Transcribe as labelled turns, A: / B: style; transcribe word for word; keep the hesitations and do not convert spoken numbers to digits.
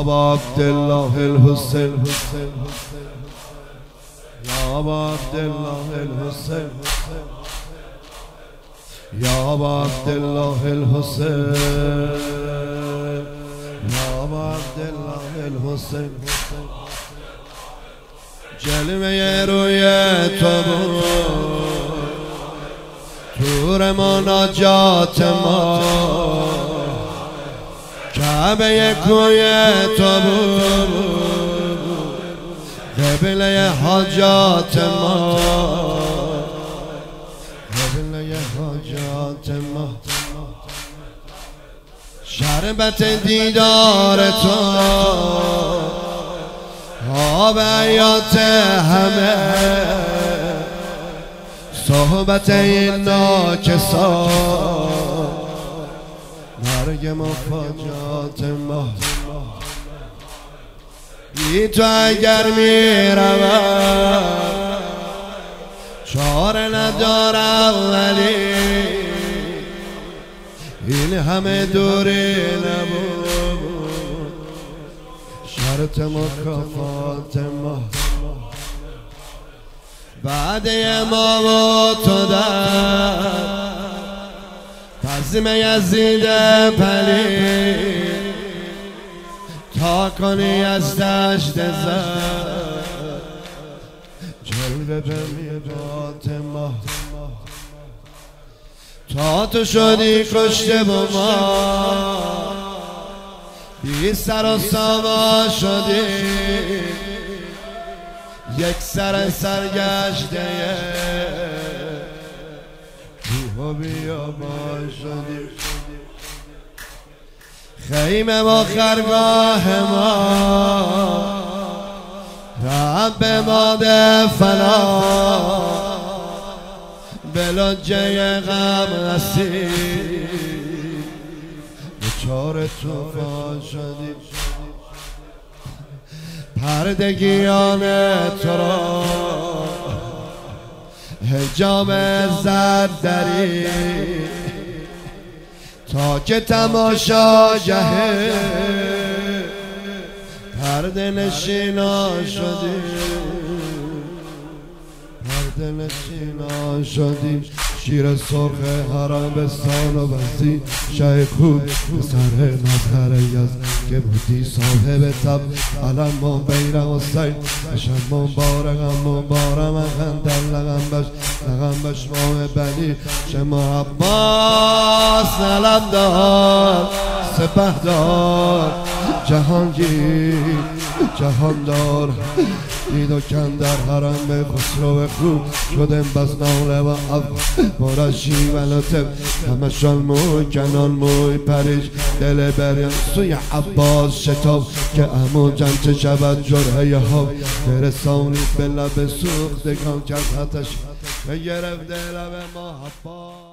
A: ابا عبدالله الحسین یا ابا عبدالله الحسین یا ابا عبدالله الحسین یا ابا عبدالله الحسین جلوه روی تو بود تور مناجات ما کعبه کوی تو بود قبله حاجات ما قبله حاجات ما شربت دیدار تو آب حیات همه صحبت این ناکسا مرگ مفاجات ما بی تو اگر می روم چاره ندارم ولی این همه دوری نبود شرط مکافات ما بعد ما و تو در تزم یزید پلی تا کنی از دشت زد جلوه به میرات ما تا تو شدی کشته با ما بی سر و ساما شدی یک سر سرگشته روح و بیابان شدی خیمه و خرگاه ما رب ماده فنا به لجه غم رسید بچار توفان شدی پردگیان تو را حجاب زد دری تا که تماشاگه پرده نشینا شدی پرده نشینا شدی شیر سرخ حرمستان و بستی شه خوب سر مظهر یزد که بودی صاحب تب علم بیرم و سید اشم مبارکم مبارم خندن لغم بش لغم بش ماه بنی شما عباس نلم دار سپه دار جهانگیر جهاندار دید و کن در حرم به خسرو خوب شدم بس ناله و عب برشی و لطف همشان موی کنان موی پریش دل بریم سوی عباس شتاب که امو جنچه شود جرهه ها برسانید به لب سوختگان که از حتش بگرفت لب ما عباس.